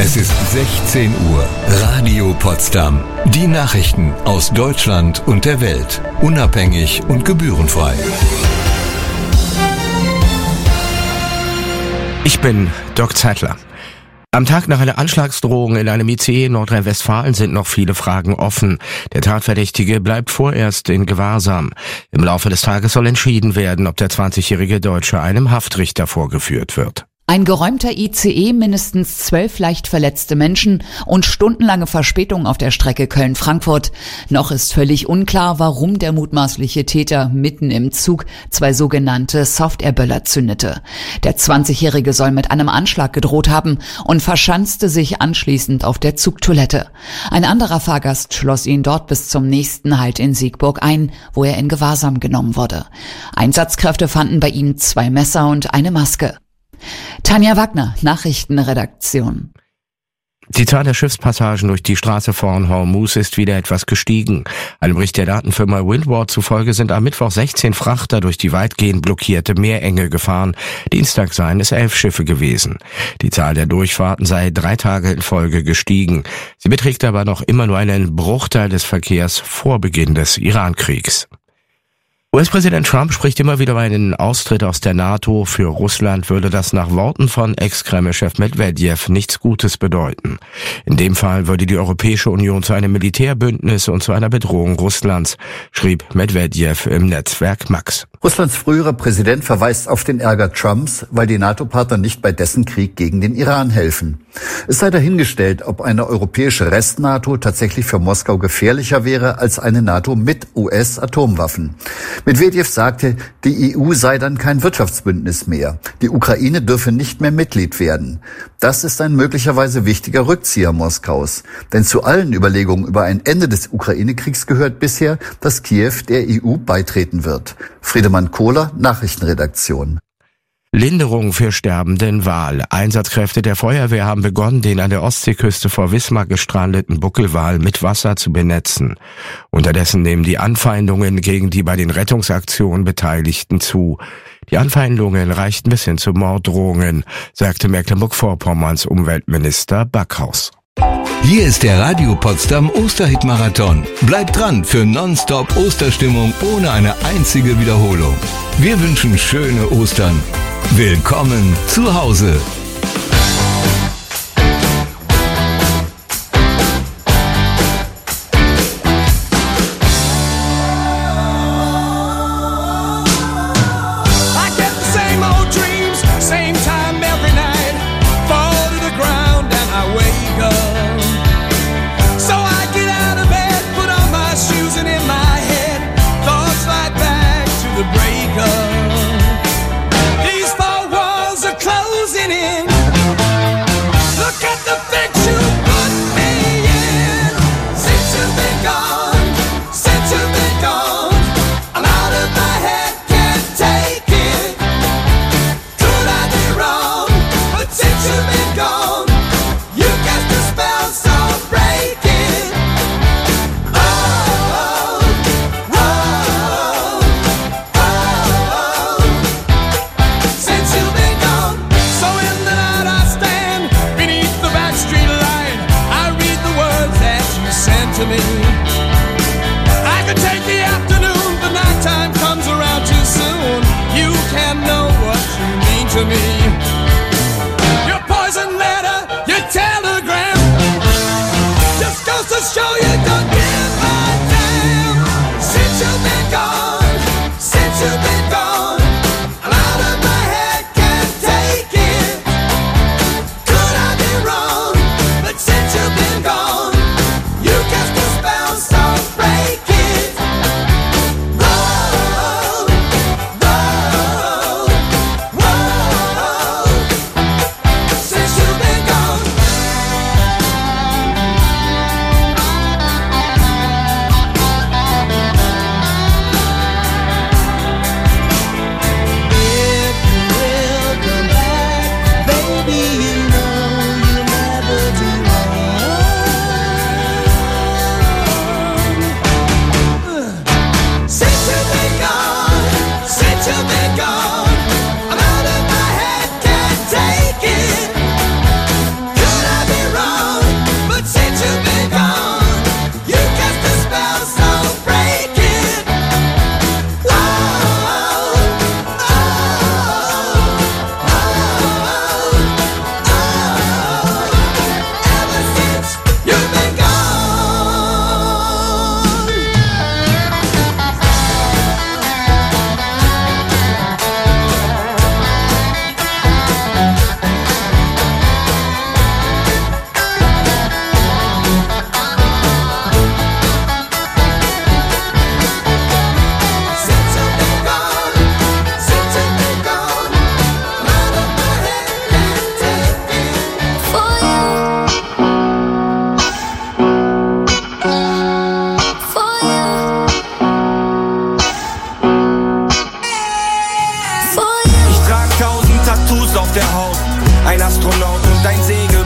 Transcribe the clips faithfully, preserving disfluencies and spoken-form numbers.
Es ist sechzehn Uhr. Radio Potsdam. Die Nachrichten aus Deutschland und der Welt. Unabhängig und gebührenfrei. Ich bin Dirk Zeitler. Am Tag nach einer Anschlagsdrohung in einem I C E in Nordrhein-Westfalen sind noch viele Fragen offen. Der Tatverdächtige bleibt vorerst in Gewahrsam. Im Laufe des Tages soll entschieden werden, ob der zwanzigjährige Deutsche einem Haftrichter vorgeführt wird. Ein geräumter I C E, mindestens zwölf leicht verletzte Menschen und stundenlange Verspätung auf der Strecke Köln-Frankfurt. Noch ist völlig unklar, warum der mutmaßliche Täter mitten im Zug zwei sogenannte Softairböller zündete. Der zwanzigjährige soll mit einem Anschlag gedroht haben und verschanzte sich anschließend auf der Zugtoilette. Ein anderer Fahrgast schloss ihn dort bis zum nächsten Halt in Siegburg ein, wo er in Gewahrsam genommen wurde. Einsatzkräfte fanden bei ihm zwei Messer und eine Maske. Tanja Wagner, Nachrichtenredaktion. Die Zahl der Schiffspassagen durch die Straße von Hormuz ist wieder etwas gestiegen. Einem Bericht der Datenfirma Windward zufolge sind am Mittwoch sechzehn Frachter durch die weitgehend blockierte Meerenge gefahren. Dienstag seien es elf Schiffe gewesen. Die Zahl der Durchfahrten sei drei Tage in Folge gestiegen. Sie beträgt aber noch immer nur einen Bruchteil des Verkehrs vor Beginn des Iran-Kriegs. U S-Präsident Trump spricht immer wieder über einen Austritt aus der NATO. Für Russland würde das nach Worten von Ex-Kreml-Chef Medwedew nichts Gutes bedeuten. In dem Fall würde die Europäische Union zu einem Militärbündnis und zu einer Bedrohung Russlands, schrieb Medwedew im Netzwerk Max. Russlands früherer Präsident verweist auf den Ärger Trumps, weil die NATO-Partner nicht bei dessen Krieg gegen den Iran helfen. Es sei dahingestellt, ob eine europäische Rest-NATO tatsächlich für Moskau gefährlicher wäre als eine NATO mit U S-Atomwaffen. Medwedew sagte, die E U sei dann kein Wirtschaftsbündnis mehr. Die Ukraine dürfe nicht mehr Mitglied werden. Das ist ein möglicherweise wichtiger Rückzieher Moskaus. Denn zu allen Überlegungen über ein Ende des Ukraine-Kriegs gehört bisher, dass Kiew der E U beitreten wird. Friedemann Kohler, Nachrichtenredaktion. Linderung für sterbenden Wal. Einsatzkräfte der Feuerwehr haben begonnen, den an der Ostseeküste vor Wismar gestrandeten Buckelwal mit Wasser zu benetzen. Unterdessen nehmen die Anfeindungen gegen die bei den Rettungsaktionen Beteiligten zu. Die Anfeindungen reichten bis hin zu Morddrohungen, sagte Mecklenburg-Vorpommerns Umweltminister Backhaus. Hier ist der Radio Potsdam Osterhit-Marathon. Bleibt dran für Nonstop Osterstimmung ohne eine einzige Wiederholung. Wir wünschen schöne Ostern. Willkommen zu Hause. These four walls are closing in.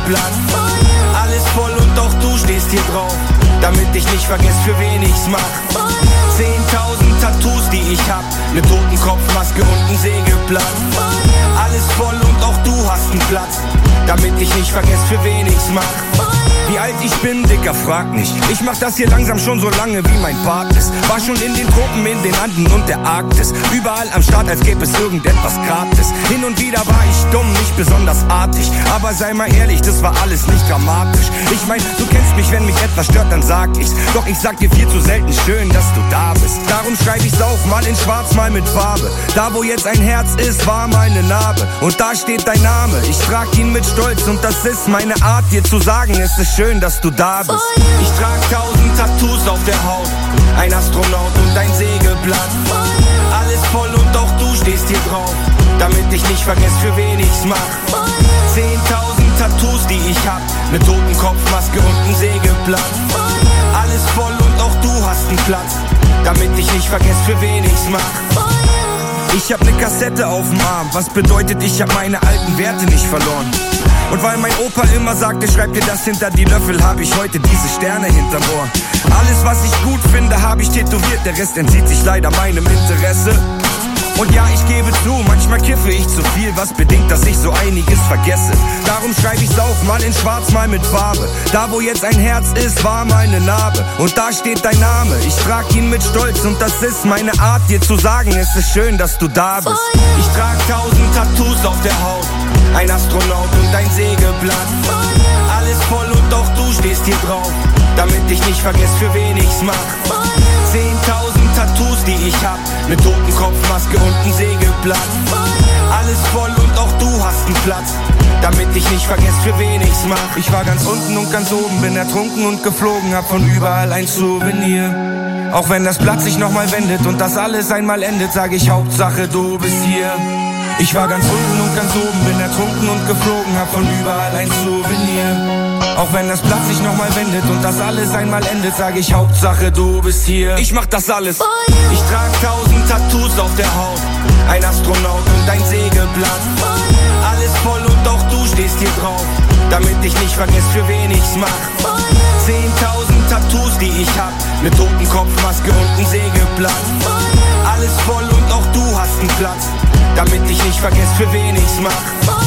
Sägeblatt. Alles voll und auch du stehst hier drauf, damit ich nicht vergesse, für wen ich's mach. Zehntausend Tattoos, die ich hab, ne Totenkopfmaske und ein Sägeblatt. Alles voll und auch du hast einen Platz, damit ich nicht vergesse, für wen ich's mach. Wie alt ich bin, Dicker, frag nicht. Ich mach das hier langsam schon so lange, wie mein Part ist. War schon in den Tropen, in den Anden und der Arktis. Überall am Start, als gäbe es irgendetwas gratis. Hin und wieder war ich dumm, nicht besonders artig. Aber sei mal ehrlich, das war alles nicht dramatisch. Ich mein, du kennst mich, wenn mich etwas stört, dann sag ich's. Doch ich sag dir viel zu selten, schön, dass du da bist. Darum schreib ich's auf, mal in schwarz, mal mit Farbe. Da wo jetzt ein Herz ist, war mal eine Narbe. Und da steht dein Name, ich trag ihn mit Stolz. Und das ist meine Art, dir zu sagen, es ist schön, dass du da bist. Ich trag tausend Tattoos auf der Haut, ein Astronaut und ein Sägeblatt. Alles voll und auch du stehst hier drauf, damit ich nicht vergesse, für wen ich's mach. Zehntausend Tattoos, die ich hab, ne Totenkopfmaske und ein Sägeblatt. Alles voll und auch du hast einen Platz, damit ich nicht vergesse, für wen ich's mach. Ich hab ne Kassette auf dem Arm, was bedeutet, ich hab meine alten Werte nicht verloren. Und weil mein Opa immer sagte, schreib dir das hinter die Löffel, hab ich heute diese Sterne hinterm Ohr. Alles, was ich gut finde, hab ich tätowiert, der Rest entzieht sich leider meinem Interesse. Und ja, ich gebe zu, manchmal kiffe ich zu viel, was bedingt, dass ich so einiges vergesse. Darum schreibe ich's auf, mal in schwarz, mal mit Farbe. Da wo jetzt ein Herz ist, war mal eine Narbe. Und da steht dein Name, ich trag ihn mit Stolz. Und das ist meine Art, dir zu sagen, es ist schön, dass du da bist. Ich trag tausend Tattoos auf der Haut, ein Astronaut und ein Sägeblatt. Alles voll und auch du stehst hier drauf, damit ich nicht vergesse, für wen ich's mach. Zehntausend Tattoos, die ich hab, ne Totenkopfmaske und ein Sägeblatt. Alles voll und auch du hast einen Platz, damit ich nicht vergesse, für wen ich's mach. Ich war ganz unten und ganz oben, bin ertrunken und geflogen, hab von überall ein Souvenir. Auch wenn das Blatt sich nochmal wendet und das alles einmal endet, sag ich Hauptsache du bist hier. Ich war ganz unten und ganz oben, bin ertrunken und geflogen, hab von überall ein Souvenir. Auch wenn das Blatt sich nochmal wendet und das alles einmal endet, sag ich Hauptsache du bist hier. Ich mach das alles. Ich trag tausend Tattoos auf der Haut, ein Astronaut und ein Sägeblatt. Alles voll und auch du stehst hier drauf, damit ich nicht vergesse, für wen ich's mach. Zehntausend Tattoos, die ich hab, ne Totenkopfmaske und ein Sägeblatt. Alles voll und auch du hast einen Platz, damit ich nicht vergesse, für wen ich's mach.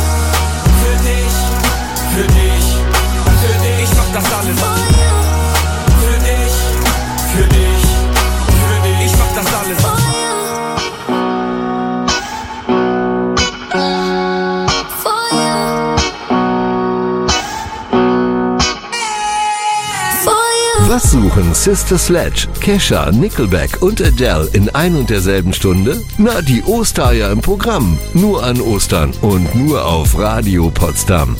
Für dich, für dich, für dich, ich mach das alles. Für dich, für dich, für dich, ich mach das alles. Was suchen Sister Sledge, Kesha, Nickelback und Adele in ein und derselben Stunde? Na, die Ostereier im Programm. Nur an Ostern und nur auf Radio Potsdam.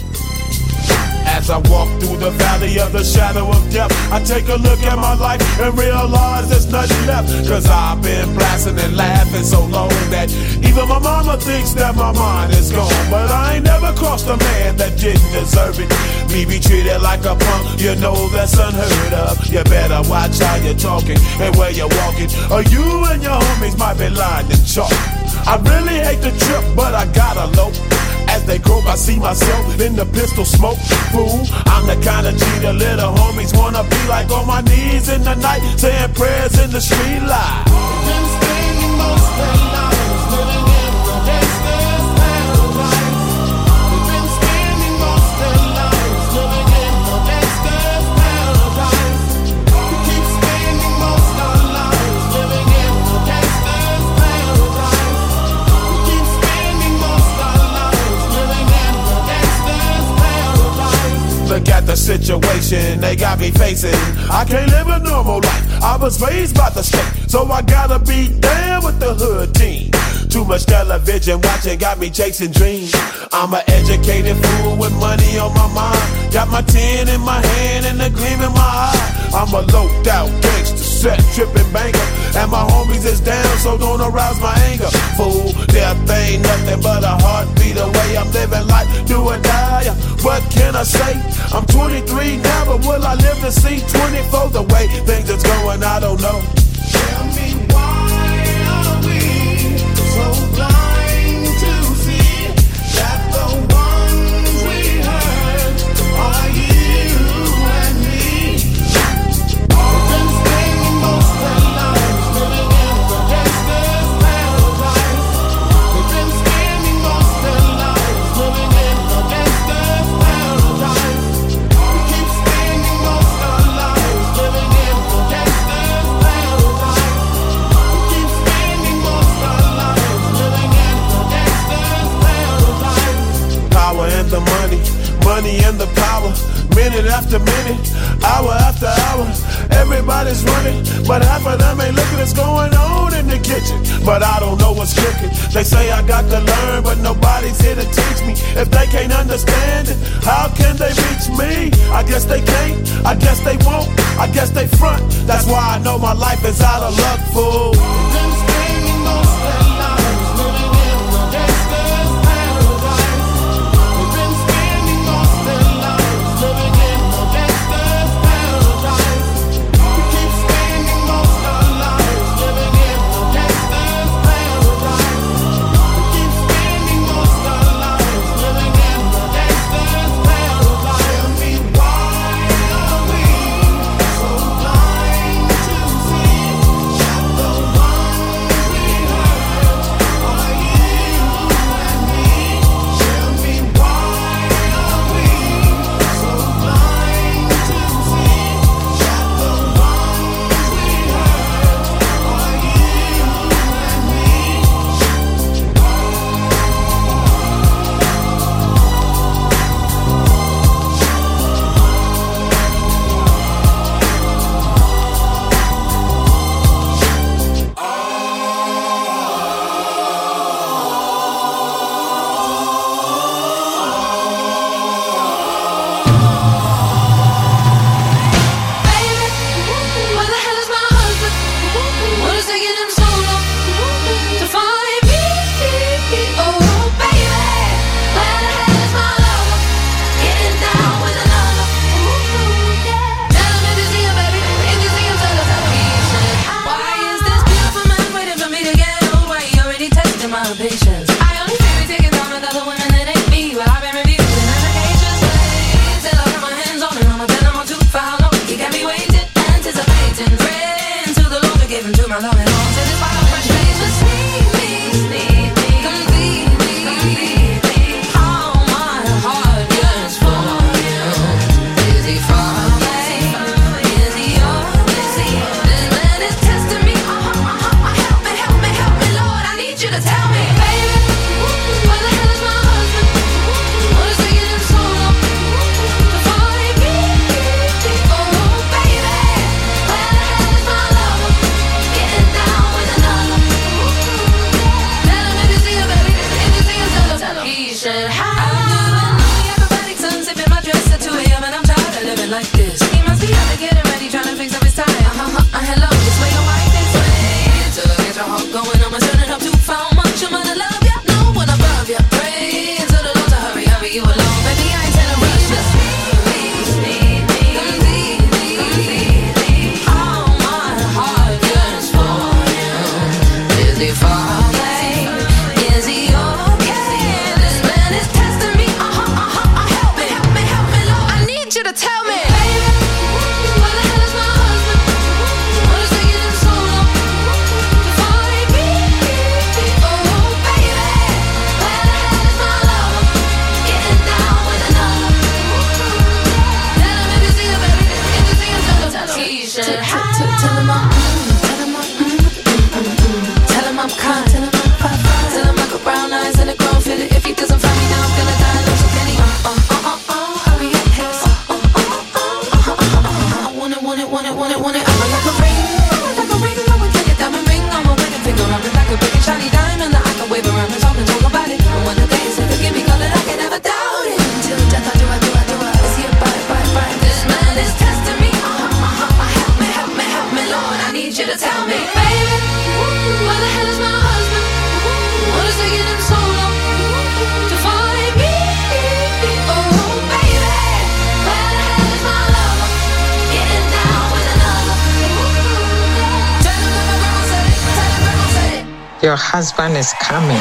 As I walk through the valley of the shadow of death, I take a look at my life and realize there's nothing left. Cause I've been blasting and laughing so long that even my mama thinks that my mind is gone. But I ain't never crossed a man that didn't deserve it. Me be treated like a punk, you know that's unheard of. You better watch how you're talking and where you're walking, or you and your homies might be lying in chalk. I really hate the trip, but I gotta low. As they croak, I see myself in the pistol smoke. Fool, I'm the kind of G the little homies wanna be like, on my knees in the night, saying prayers in the street light. Been spending most of their lives living in the gangster's paradise. We've been spending most of their lives living in the gangster's paradise. We keep spending most of our lives living in the gangster's paradise. We keep spending most of our lives living in the gangster's paradise. Look at the situation they got me facing. I can't live a normal life. I was raised by the state, so I gotta be down with the hood team. Too much television watching got me chasing dreams. I'm an educated fool with money on my mind. Got my tin in my hand and a gleam in my eye. I'm a loped out gangster, set tripping banker, and my homies is down, so don't arouse my anger. Fool, death ain't nothing but a heartbeat away. I'm living life, do or die. What can I say? I'm twenty-three now, but will I live to see twenty-four? The way things is going, I don't know. Tell me why are we so blind to see that the ones we heard money and the power. Minute after minute, hour after hour, everybody's running, but half of them ain't looking what's going on in the kitchen. But I don't know what's cooking. They say I got to learn, but nobody's here to teach me. If they can't understand it, how can they reach me? I guess they can't, I guess they won't, I guess they front. That's why I know my life is out of luck, fool. Your husband is coming.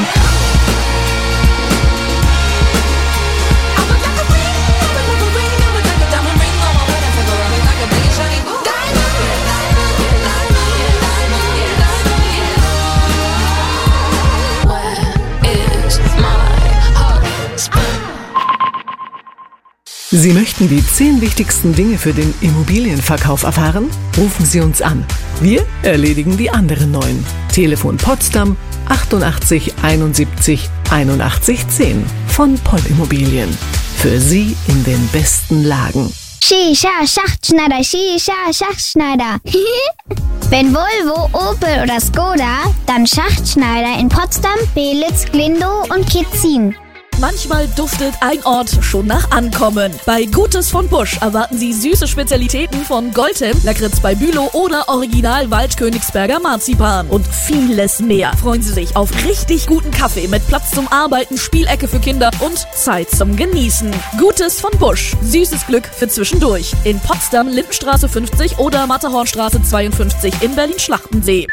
Sie möchten die zehn wichtigsten Dinge für den Immobilienverkauf erfahren? Rufen Sie uns an. Wir erledigen die anderen neun. Telefon Potsdam achtundachtzig einundsiebzig einundachtzig zehn von Poll Immobilien. Für Sie in den besten Lagen. Shisha Schachtschneider, Shisha Schachtschneider. Wenn Volvo, Opel oder Skoda, dann Schachtschneider in Potsdam, Belitz, Glindow und Kitzin. Manchmal duftet ein Ort schon nach Ankommen. Bei Gutes von Busch erwarten Sie süße Spezialitäten von Goldhem, Lakritz bei Bülow oder Original Waldkönigsberger Marzipan und vieles mehr. Freuen Sie sich auf richtig guten Kaffee mit Platz zum Arbeiten, Spielecke für Kinder und Zeit zum Genießen. Gutes von Busch. Süßes Glück für zwischendurch. In Potsdam, Lindenstraße fünfzig oder Matterhornstraße zweiundfünfzig in Berlin-Schlachtensee.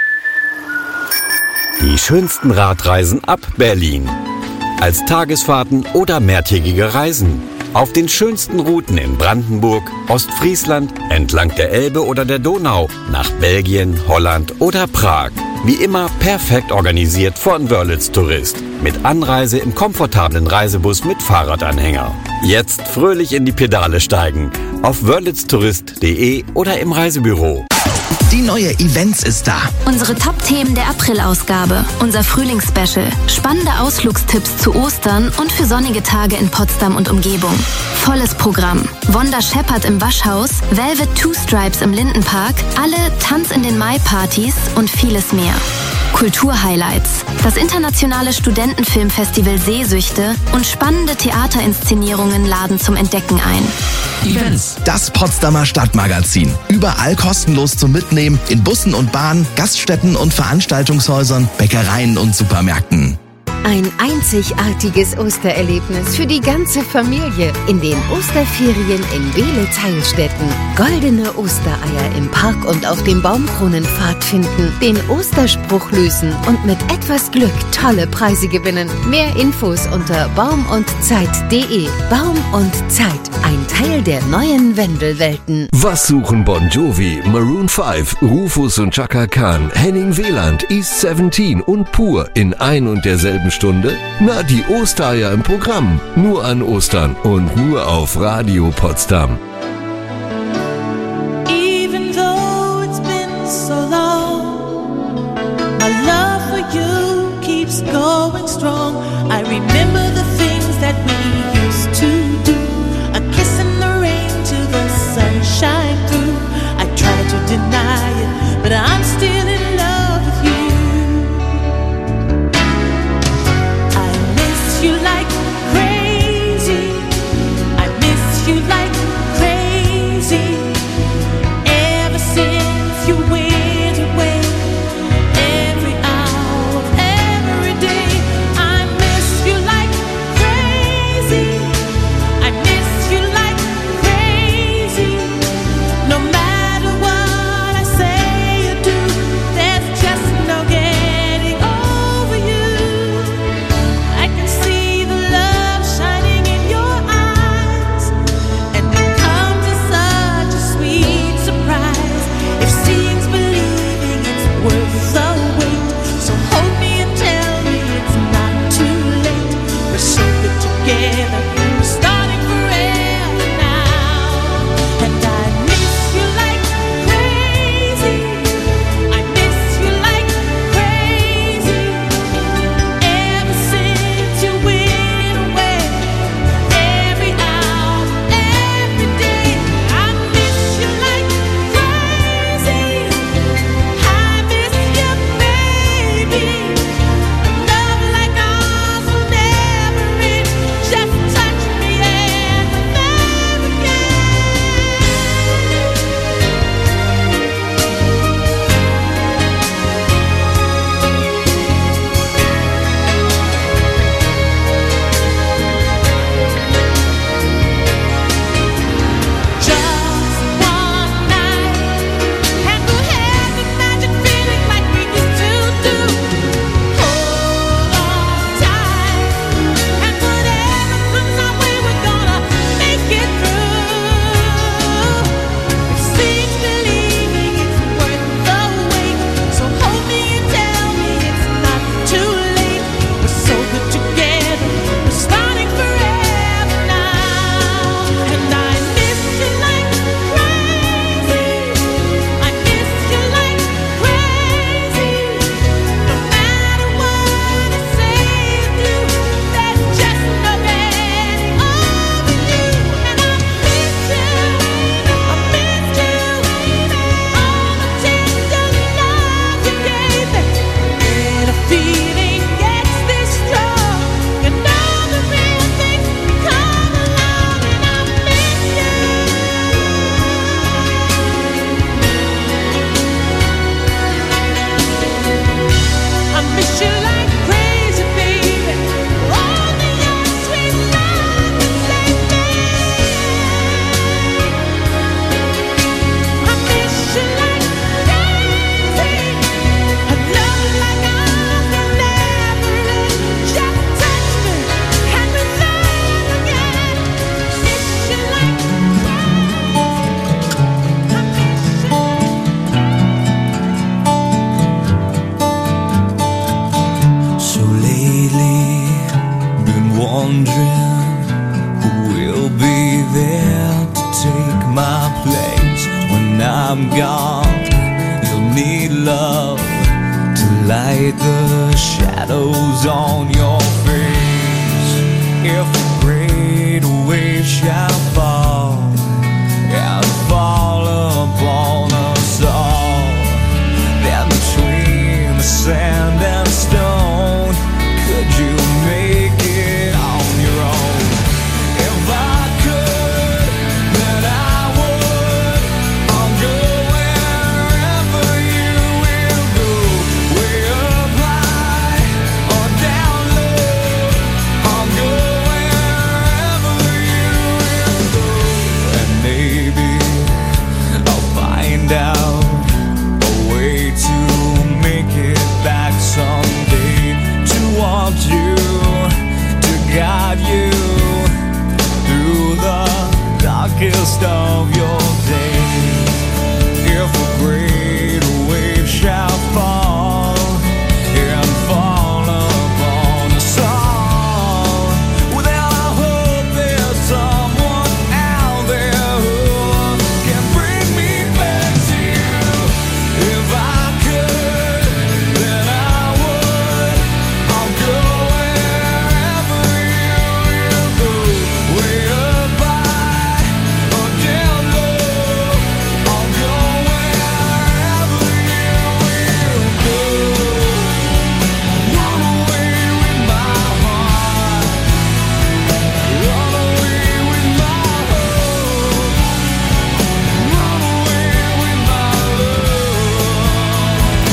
Die schönsten Radreisen ab Berlin. Als Tagesfahrten oder mehrtägige Reisen. Auf den schönsten Routen in Brandenburg, Ostfriesland, entlang der Elbe oder der Donau, nach Belgien, Holland oder Prag. Wie immer perfekt organisiert von Wörlitz Tourist. Mit Anreise im komfortablen Reisebus mit Fahrradanhänger. Jetzt fröhlich in die Pedale steigen. Auf wörlitztourist punkt de oder im Reisebüro. Die neue Events ist da. Unsere Top-Themen der April-Ausgabe. Unser Frühlingsspecial. Spannende Ausflugstipps zu Ostern und für sonnige Tage in Potsdam und Umgebung. Volles Programm. Wanda Shepard im Waschhaus, Velvet Two Stripes im Lindenpark, alle Tanz in den Mai-Partys und vieles mehr. Kulturhighlights. Das internationale Studentenfilmfestival Sehsüchte und spannende Theaterinszenierungen laden zum Entdecken ein. Events. Das Potsdamer Stadtmagazin. Überall kostenlos zum Mitnehmen in Bussen und Bahnen, Gaststätten und Veranstaltungshäusern, Bäckereien und Supermärkten. Ein einzigartiges Ostererlebnis für die ganze Familie in den Osterferien in Belitz-Heilstätten. Goldene Ostereier im Park und auf dem Baumkronenpfad finden, den Osterspruch lösen und mit etwas Glück tolle Preise gewinnen. Mehr Infos unter baum und zeit punkt de. Baum und Zeit, ein Teil der neuen Wendelwelten. Was suchen Bon Jovi, Maroon fünf, Rufus und Chaka Khan, Henning Wieland, East siebzehn und Pur in ein und derselben Stunde? Na, die Ostereier im Programm. Nur an Ostern und nur auf Radio Potsdam. Even though it's been so long, my love for you keeps going strong. I remember the things that we used to do. A kiss in the rain till the sunshine through. I try to deny it, but I'm still in love with you. You like crazy, I miss you like crazy. Ever since you went away, every hour of every day, I miss you like crazy. I'm gone, you'll need love to light the shadows on your face. If a great wave shall fall and fall upon us all, then between the sand and stone, could you make it on your own? If I could, then I would. I'll go wherever you will go, way up high or down low. I'll go wherever you will go, and maybe I'll find out a way to make it back someday, to want you, to guide you through the darkest of your days. If a great wave shall fall and fall upon us all, well then I hope there's someone out there who can bring me back to you. If I could, then I would. I'll go wherever you will go, way up high or down low. I'll go wherever you will go. Run away with my heart, run away with my hope, run away with my love.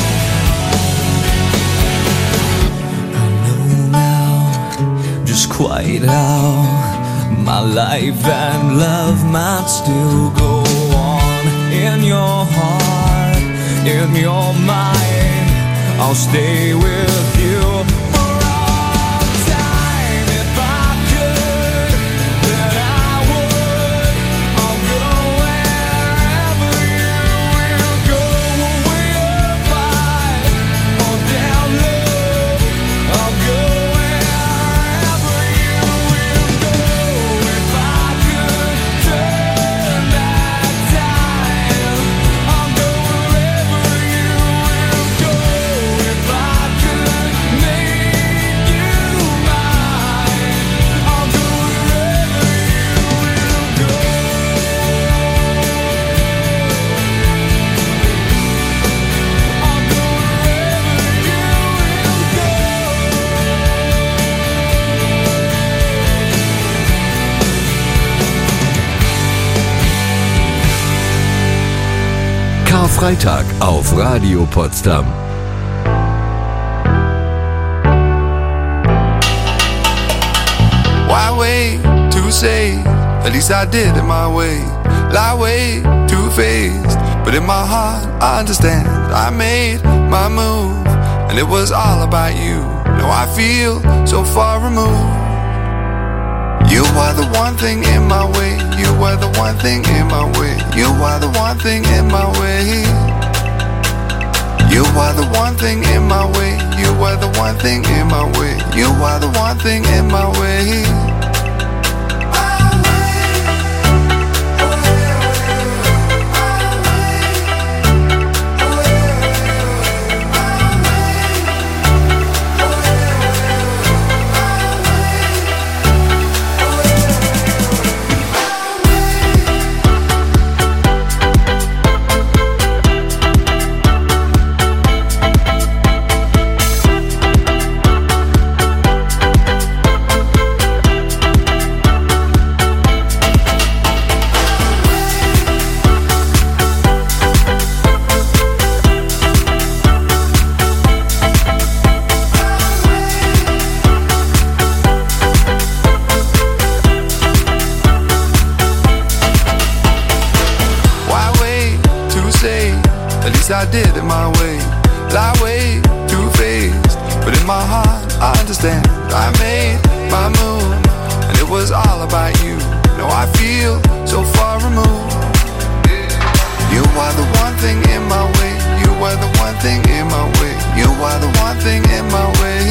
I know now just quite how my life and love might still go on. In your heart, in your mind, I'll stay with you for all time. If I could, then I would. I'll go wherever you will go, way up high or down low. I'll go wherever you will go. If I could turn back time, I'll go wherever you will go. If I could make you mine, I'll go wherever you will go. I'll go wherever you Karfreitag auf Radio Potsdam. Why wait to say? At least I did it my way. Lie way too faced, but in my heart I understand. I made my move, and it was all about you. Now I feel so far removed. You were the one thing in my way. You were the one thing in my way. You were the one thing in my way. You were the one thing in my way. You were the one thing in my way. You were the one thing in my way. I did it my way. Lie way too faced, but in my heart I understand. I made my move, and it was all about you. Now I feel so far removed. You are the one thing in my way. You were the one thing in my way. You are the one thing in my way.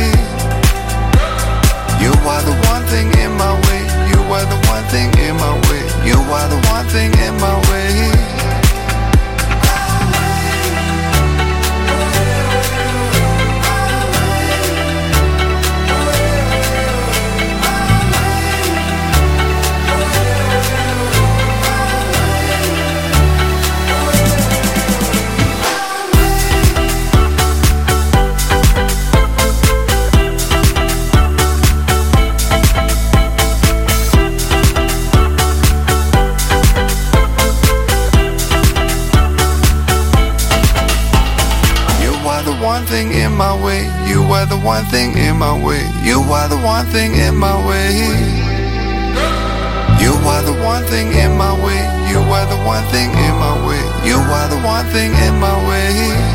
You are the one thing in my way. You are the one thing in my way. You are the one thing in my way. were the one thing in my way. You were the one thing in my way. You were the one thing in my way. You were the one thing in my way. You were the one thing in my way.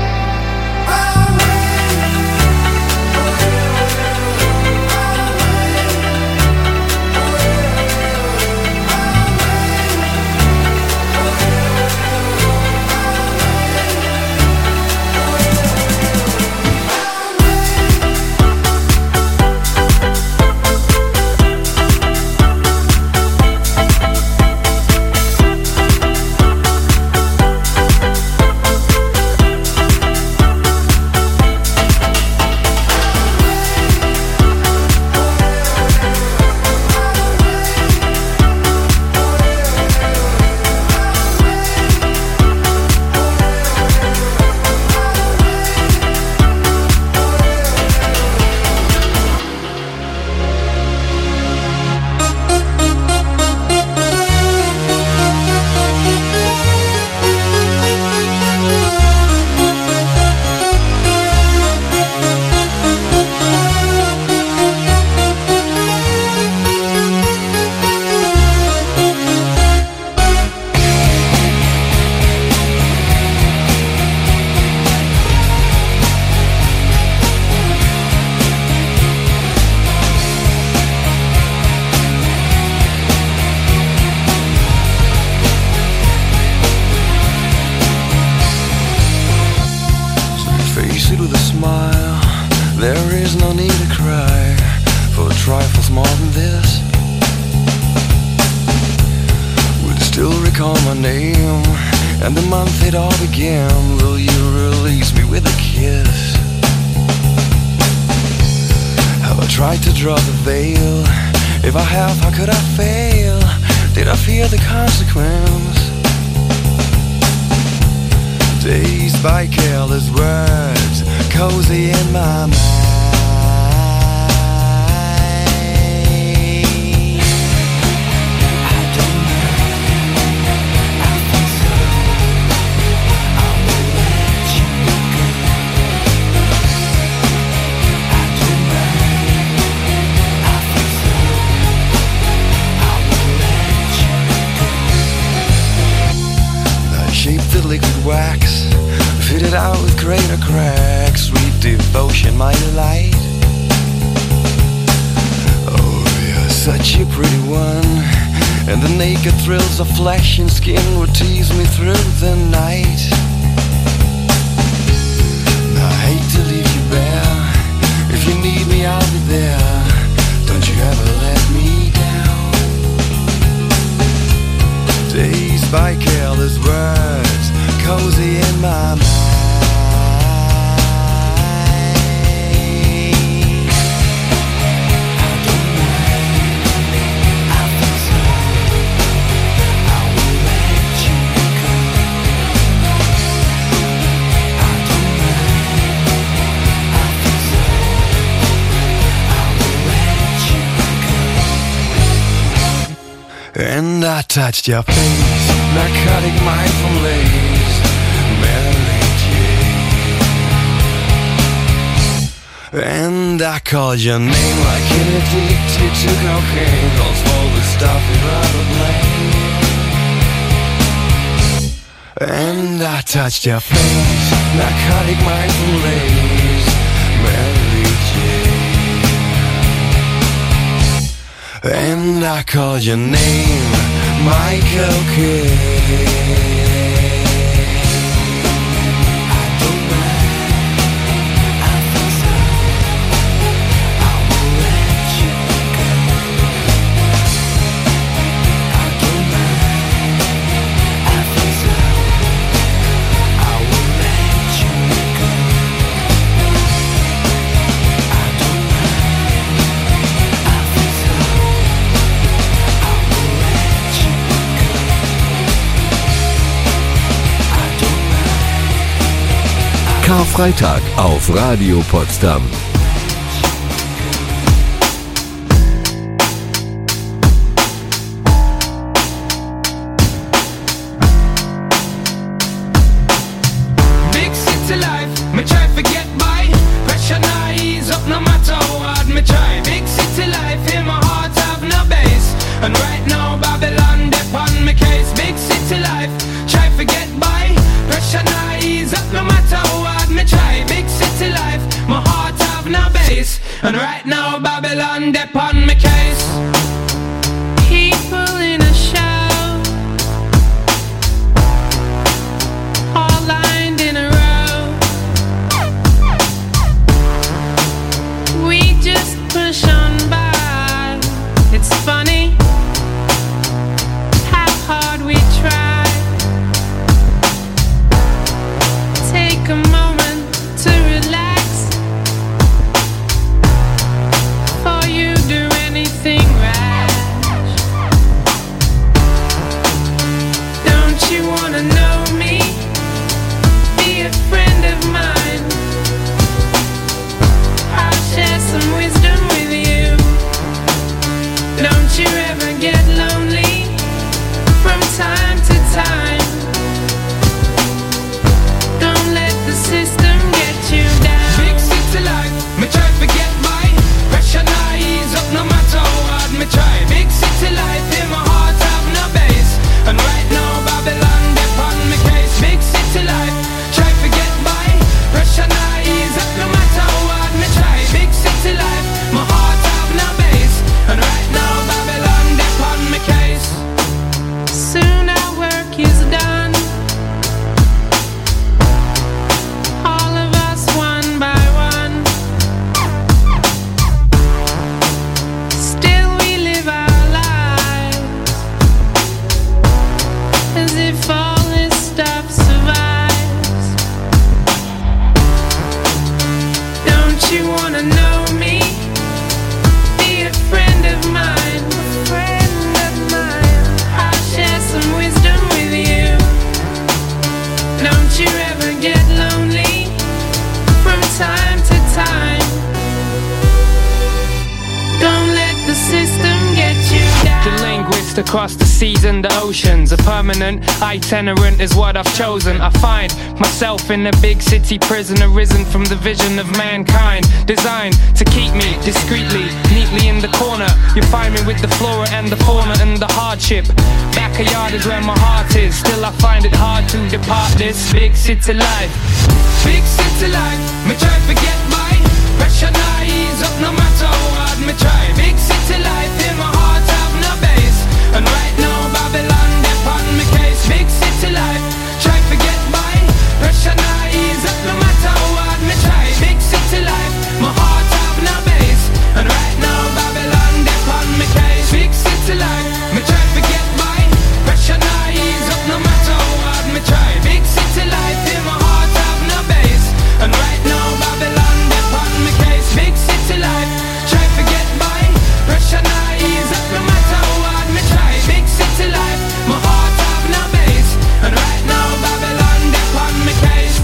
Of flesh and skin would tease me through the night. And I hate to leave you bare. If you need me, I'll be there. Don't you ever let me down. Dazed by careless words, cozy in my mind. And I touched your face, narcotic mindful lace, Mary Jane. And I called your name like an addicted to cocaine, don't smoke the stuff you'd rather blame. And I touched your face, narcotic mindful lace, Mary Jane. And I called your name, Michael Kidd. Karfreitag auf Radio Potsdam. Big city life, me try forget my pressure night. And right now Babylon dep on me case. People in a show, all lined in a row. We just push on by. It's funny how hard we try. Take a moment to relax before you do anything rash. Don't you wanna know me? Be a friend of mine. I'll share some wisdom with you. Don't you ever get lonely from time to time. Don't let the system get you down. Big city life, me try to get by. Pressure now ease up no matter how hard me try. Big city life in my heart have no base. And right now Babylon dep on me case. Big city life, try to get by. Pressure now ease up no matter how hard me try. Big city life, my heart have no base. And right now Babylon dep on me case. Soon our work is done. All of us one by one. Still we live our lives as if all this stuff survives. Don't you wanna know me? Be a friend of mine. A friend of mine. I'll share some wisdom with you. Don't you ever get lonely from time to time. Don't let the system get you down. The linguist across the seas and the oceans. A permanent itinerant is what I've chosen. I find myself in a big city prison, arisen from the vision of mankind, designed to keep me discreetly, neatly in the corner. You find me with the flora and the fauna and the hardship. Backyard is where my heart is. Still I find it hard to depart this big city life. Big city life, me try to get by. Pressure now ease up no matter how hard me try. Big city life in my heart have no base. And right now Babylon dep on me case. Big city life, try to get by. Pressure now ease up no matter how hard me try. Big city life, my heart have no base. And right now Babylon dep on me case. Big city life, me try to get by. Pressure now ease up no matter how hard me try. Big city life in my heart have no base. And right now Babylon dep on me case. Big city life, try to get by. Pressure now ease up no matter how hard me try. Big city life, my heart have no base. And right now Babylon dep on me case.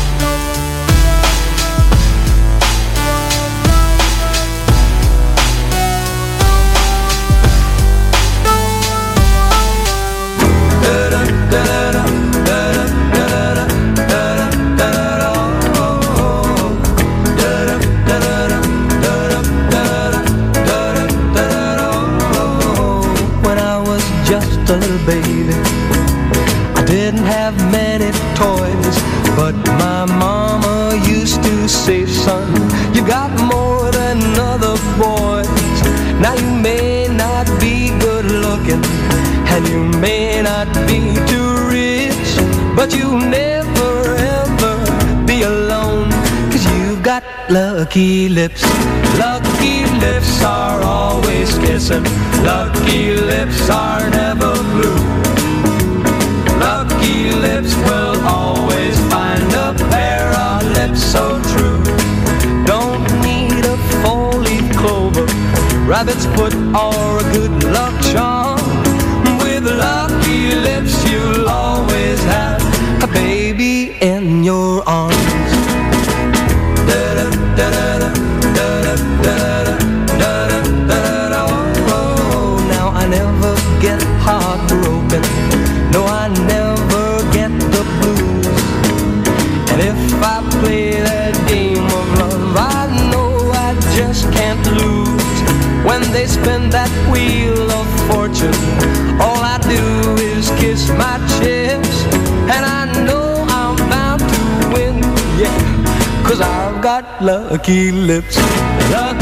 When I was just a little baby, I didn't have many toys, but my mama used to say, son, you got more than other boys. Now you may not be good looking, and you may not be too rich, but you'll never ever be alone, 'cause you've got lucky lips. Lucky lips are always kissing. Lucky lips are never blue. Lucky lips will always find a pair of lips so true. Don't need a four-leaf clover, rabbit's foot, or a good luck charm. With lucky lips you'll always have a baby in your arms. Da-da, da-da, da-da, da-da, da-da, da-da, oh, now I never get heartbroken. No, I never get the blues. And if I play that game of love, I know I just can't lose. When they spin that wheel of fortune, all I do is kiss my chips, and I know I'm bound to win, yeah, 'cause I've got lucky lips. Lucky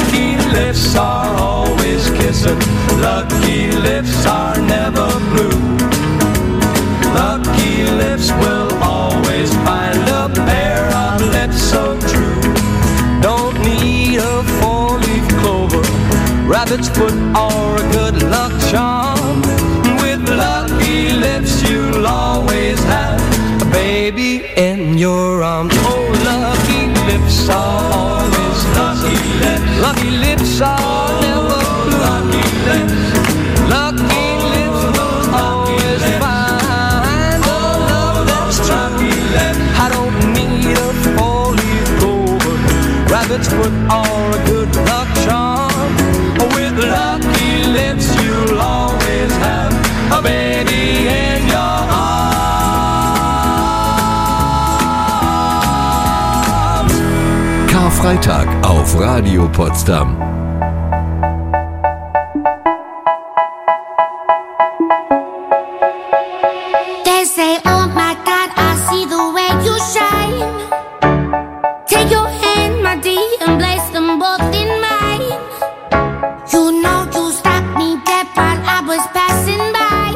lips are always kissing. Lucky lips are never blue. Lucky lips will always find a pair of lips so true. Don't need a four-leaf clover, rabbit's foot or a good luck charm. With lucky lips you'll always have a baby in your arms. Oh, lucky lips are always lucky lips. Lucky lips are never blue. Lucky lips. Lucky lips will always find a love that's true. I don't need a four-leaf clover, rabbit's foot or a good luck charm. With lucky lips you'll always have a baby in your arms. Karfreitag auf Radio Potsdam. They say, oh my God, I see the way you shine. Take your hand, my dear, and place them both in mine. You know you stopped me dead while I was passing by.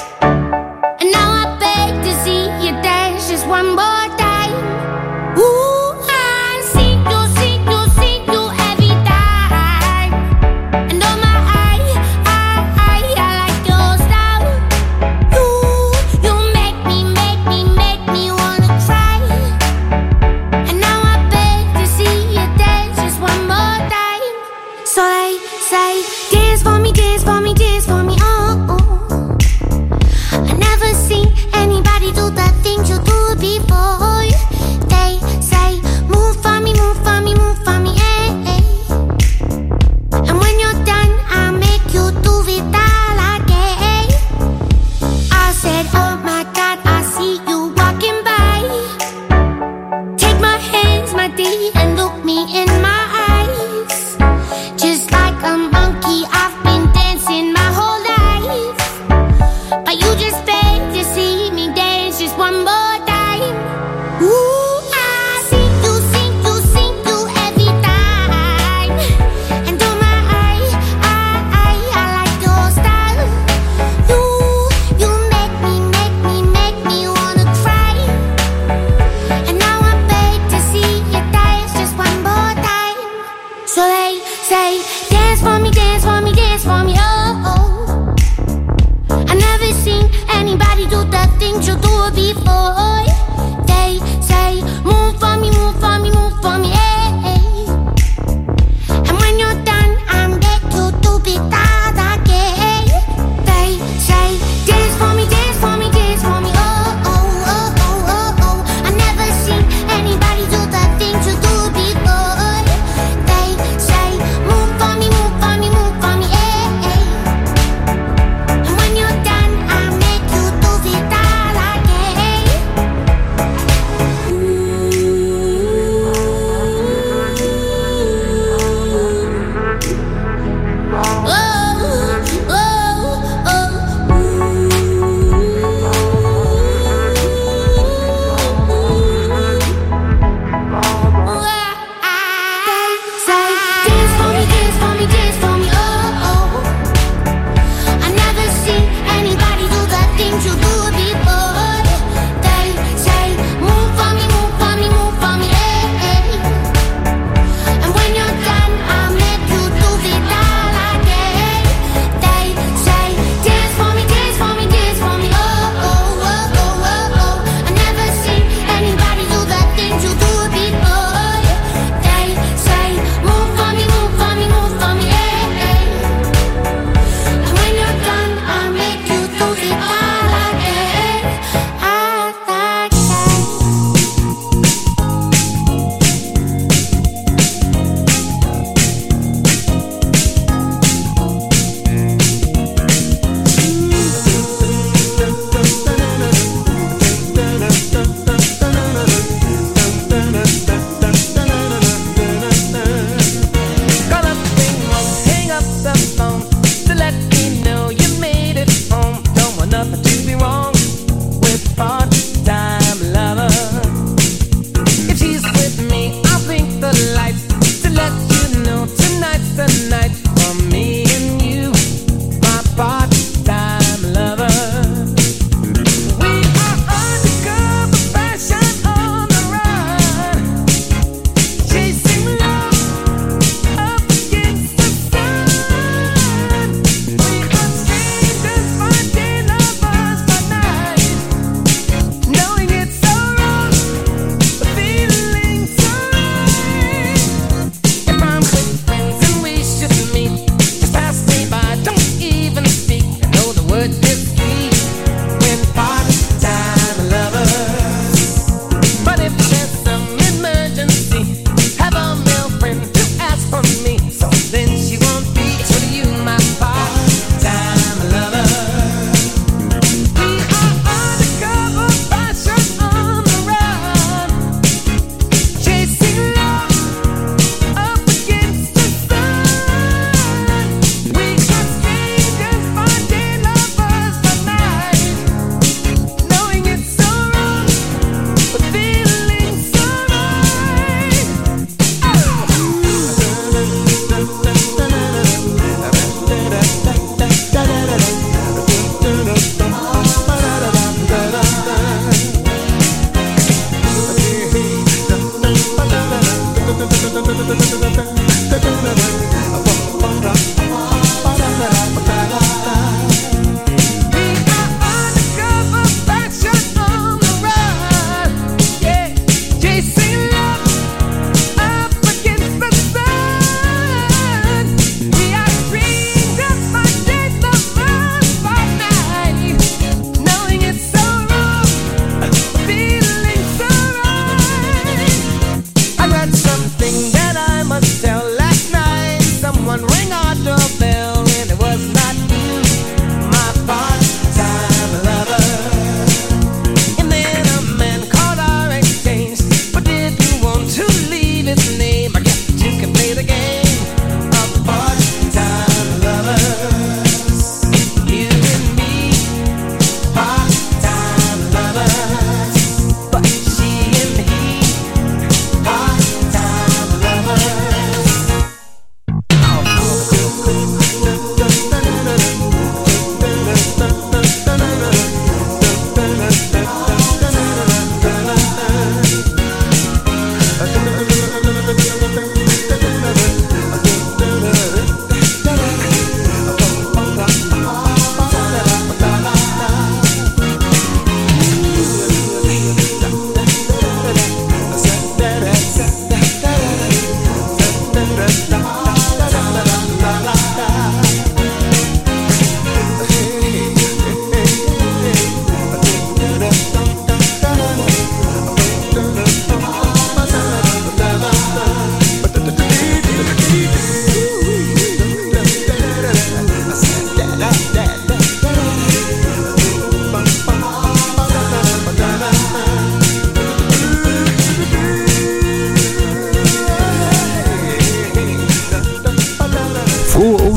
And now I beg to see you dance just one more time. Ooh, I see you, see you, see you every time. And oh my, I, I, I, I like your style. You, you make me, make me, make me wanna cry. And now I beg to see you dance just one more time. So they say, dance for me, dance for me, dance for me, oh, oh. I never seen anybody do the things you do before. They say, move for me, move for me, move for me, eh, eh. And when you're done, I'll make you do it all again. I said, oh my God, I see you walking by. Take my hands, my dear, and look me in my eyes. Just like a monkey, I've been dancing my whole life. But you just beg to see me dance just one more time. Ooh, I see you, see you, see you every time. And oh my, I, I, I, I like your style. You, you make me, make me, make me wanna cry. And now I beg to see you dance just one more time. So they say, dance for me, dance for me, dance for me, oh, oh. I never seen anybody do the things you do before. They say, move for me, move for me, move for me, eh, eh. And when you're done, I'm back to do it all again. They say, dance for me, dance for me, dance for me, oh, oh, oh, oh, oh, oh. I never seen anybody do the things you do before. They say, move for me, move for me, move for me, eh, eh. And when you're done, I'll make you do it all again.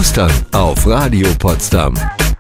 Ostern auf Radio Potsdam.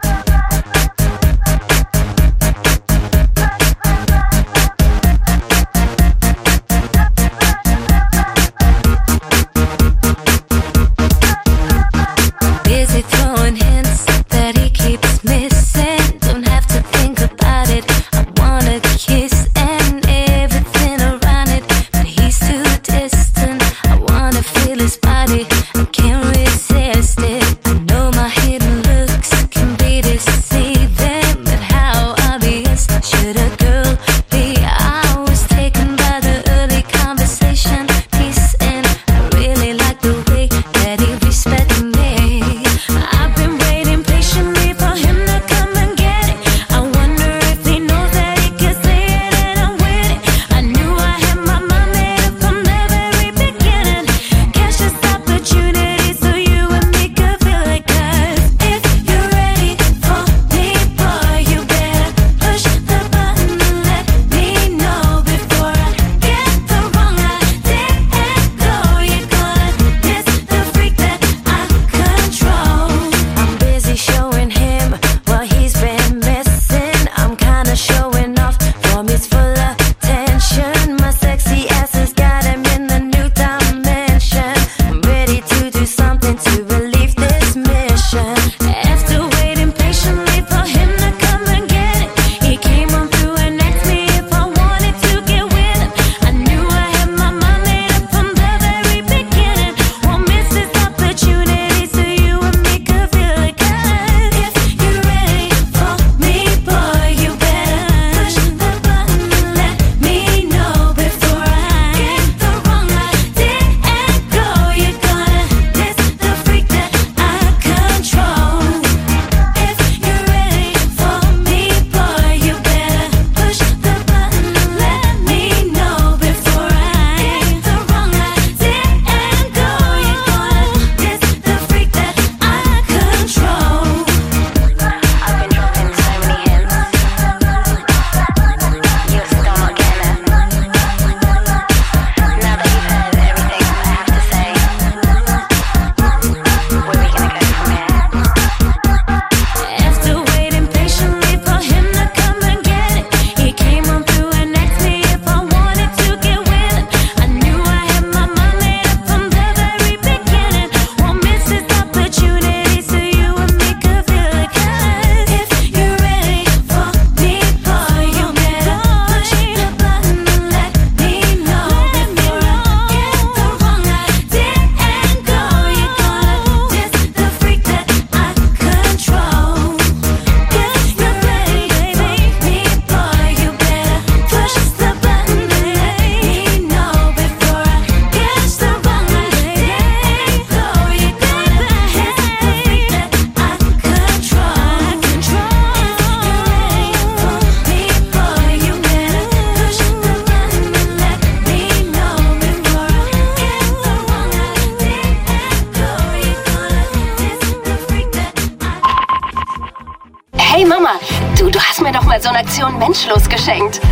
Hey Mama, du, du hast mir doch mal so eine Aktion Menschlos geschenkt.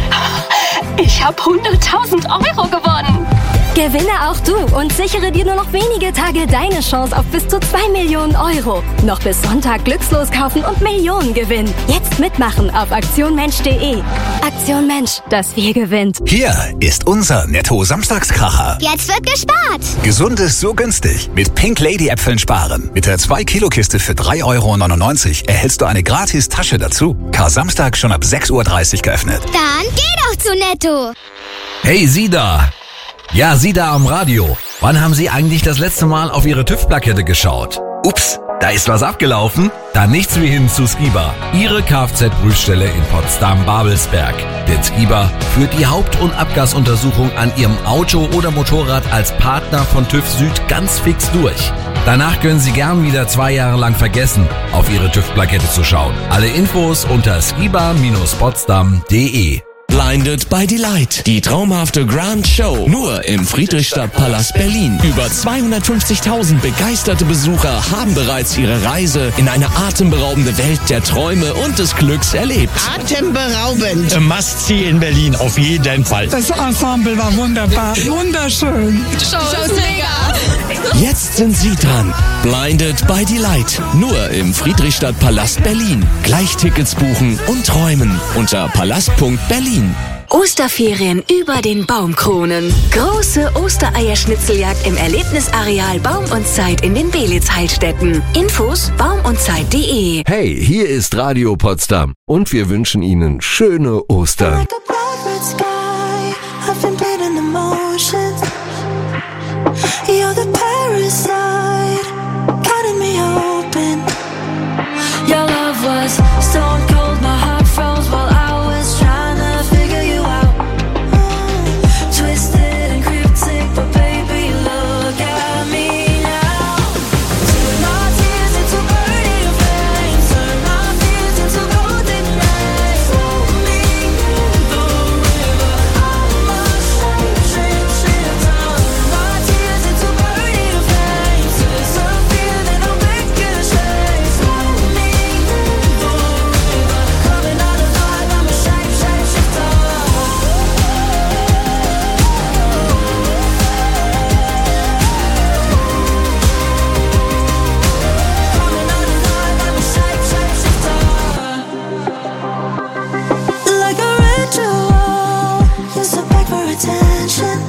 Ich habe hunderttausend Euro gewonnen. Gewinne auch du und sichere dir nur noch wenige Tage deine Chance auf bis zu zwei Millionen Euro. Noch bis Sonntag glückslos kaufen und Millionen gewinnen. Jetzt mitmachen auf aktion mensch punkt de. Aktion Mensch, das wir gewinnt. Hier ist unser Netto-Samstagskracher. Jetzt wird gespart. Gesundes so günstig. Mit Pink Lady Äpfeln sparen. Mit der zwei Kilo Kiste für drei Euro neunundneunzig erhältst du eine gratis Tasche dazu. Kar-Samstag schon ab sechs Uhr dreißig geöffnet. Dann geh doch zu Netto. Hey, Sie da! Ja, Sie da am Radio. Wann haben Sie eigentlich das letzte Mal auf Ihre TÜV-Plakette geschaut? Ups, da ist was abgelaufen? Dann nichts wie hin zu Skiba. Ihre Kfz-Prüfstelle in Potsdam-Babelsberg. Denn Skiba führt die Haupt- und Abgasuntersuchung an Ihrem Auto oder Motorrad als Partner von TÜV Süd ganz fix durch. Danach können Sie gern wieder zwei Jahre lang vergessen, auf Ihre TÜV-Plakette zu schauen. Alle Infos unter skiba Bindestrich potsdam punkt de. Blinded by Delight. Die traumhafte Grand Show. Nur im Friedrichstadtpalast Berlin. Über zweihundertfünfzigtausend begeisterte Besucher haben bereits ihre Reise in eine atemberaubende Welt der Träume und des Glücks erlebt. Atemberaubend. A Must-See in Berlin, auf jeden Fall. Das Ensemble war wunderbar. Wunderschön. Die Show ist mega. Jetzt sind Sie dran. Blinded by Delight. Nur im Friedrichstadtpalast Berlin. Gleich Tickets buchen und träumen unter palast punkt berlin. Osterferien über den Baumkronen. Große Ostereierschnitzeljagd im Erlebnisareal Baum und Zeit in den Belitz-Heilstätten. Infos baum und zeit punkt de. Hey, hier ist Radio Potsdam und wir wünschen Ihnen schöne Ostern. You're the parasite, cutting me open. Your love was stone cold, my heart froze while I was trying to figure you out. Twisted and cryptic, but baby, look at me now. Turn our tears into burning flames, turn our fears into golden rays. Throw me in the river, I'm a shape, shape, shape. Turn our tears into burning flames, disappear, then I'll make a shape. Throw me in the river, coming out of light, I'm a shape, shape, shifter. Like a ritual, you step back for attention.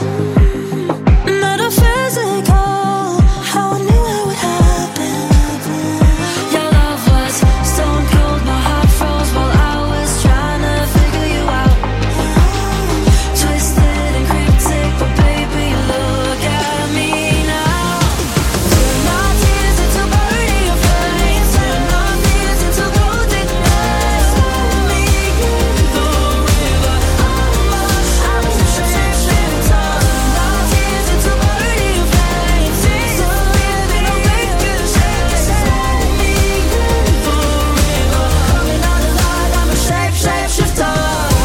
Metaphysical, how I knew it would happen. Your love was stone cold, my heart froze while I was trying to figure you out. Twisted and cryptic, but baby, look at me now. Turn our tears into burning flames, turn our fears into golden rays. Throw me in the river, I'm a shape, shape. Turn our tears into burning flames, disappear, then I'll make a shape. Throw me in the river, coming out of light, I'm a shape, shape shifter.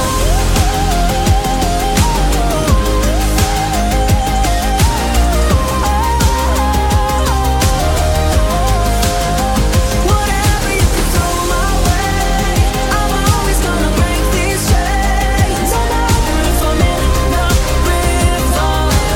Whatever you can throw my way, I'm always gonna break these chains. I'm not running from it, no river.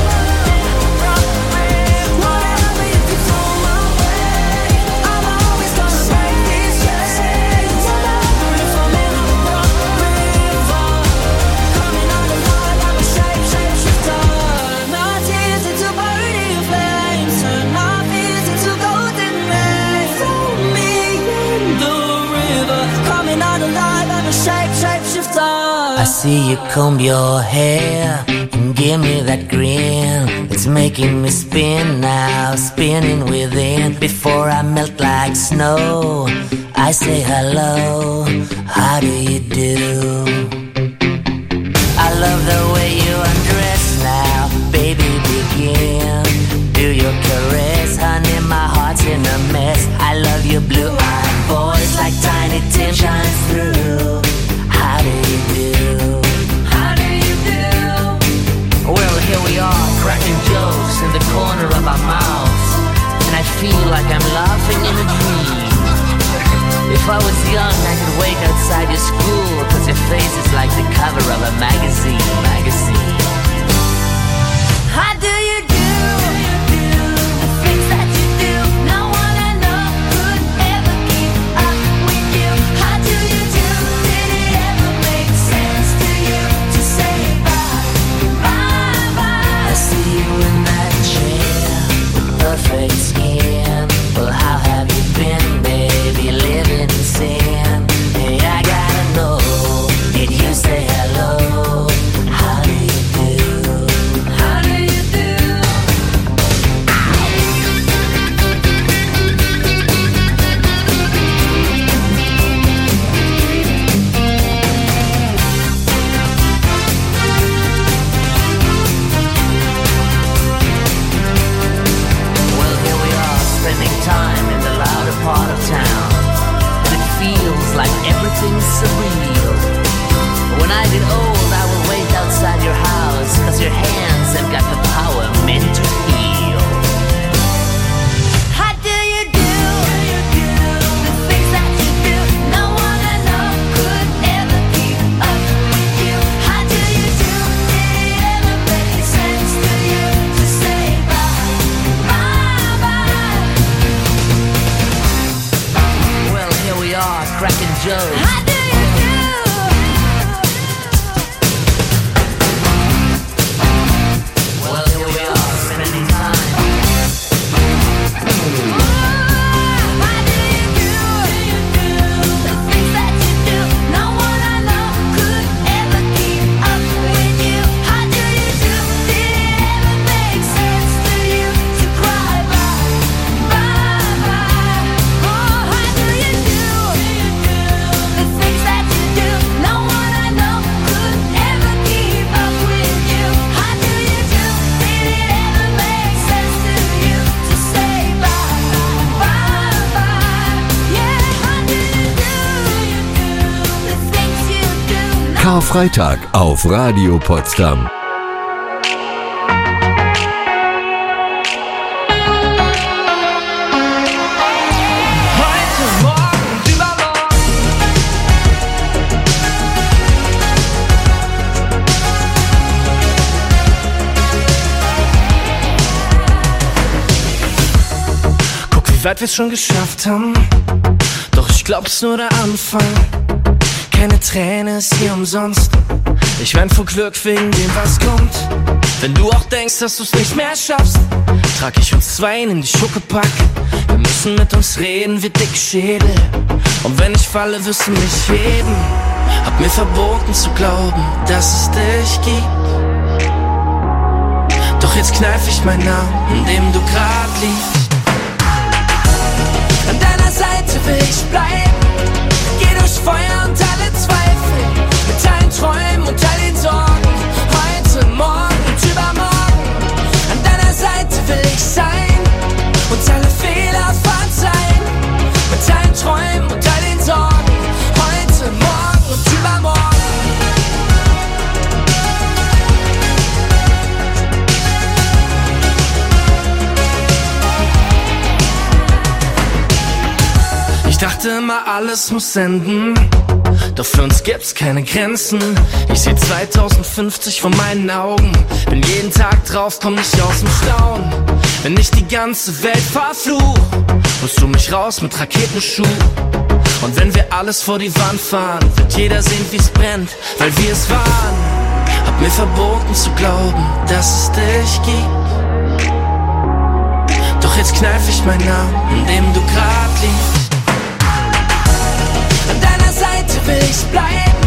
Whatever you can throw my way, I'm always gonna break these chains. I'm not running from it, no river. Coming out of light, I'm a shape, shape shifter. My tears into burning flames, turn my fears into golden rays. Throw me in the river, coming out of light, I'm a shape, shape shifter. I see you comb your hair and give me that grin. It's making me spin now, spinning within. Before I melt like snow, I say hello, how do you do? I love the way you undress now, baby, begin. Do your caress, honey, my heart's in a mess. I love your blue-eyed voice like Tiny Tim shines through. How do you do? How do you do? Well, here we are, cracking jokes in the corner of our mouths, and I feel like I'm laughing in a dream. If I was young, I could wait outside your school, cause your face Karfreitag auf Radio Potsdam. Wie weit wir's schon geschafft haben, doch ich glaub's nur der Anfang. Keine Träne ist hier umsonst, ich wein vor Glück wegen dem, was kommt. Wenn du auch denkst, dass du's nicht mehr schaffst, trag ich uns zwei in die Schuckepack. Wir müssen mit uns reden wie dicke Schädel, und wenn ich falle, wirst du mich heben. Hab mir verboten zu glauben, dass es dich gibt, doch jetzt kneif ich meinen Namen, in dem du grad liegst. An deiner Seite will ich bleiben, geh durch Feuer und alle Zweifel, mit allen Träumen und all den Sorgen, heute, morgen und übermorgen. An deiner Seite will ich sein, und alle Fehler verzeihen, mit allen Träumen und all den Sorgen, heute, morgen und übermorgen. Ich dachte immer, alles muss enden, doch für uns gibt's keine Grenzen. Ich seh zweitausendfünfzig vor meinen Augen, bin jeden Tag drauf, komm nicht aus dem Staunen. Wenn ich die ganze Welt verfluch, holst du mich raus mit Raketenschuh. Und wenn wir alles vor die Wand fahren, wird jeder sehen, wie's brennt, weil wir es waren. Hab mir verboten zu glauben, dass es dich gibt, doch jetzt kneif ich meinen Namen, in dem du grad liegst. An deiner Seite will ich bleiben,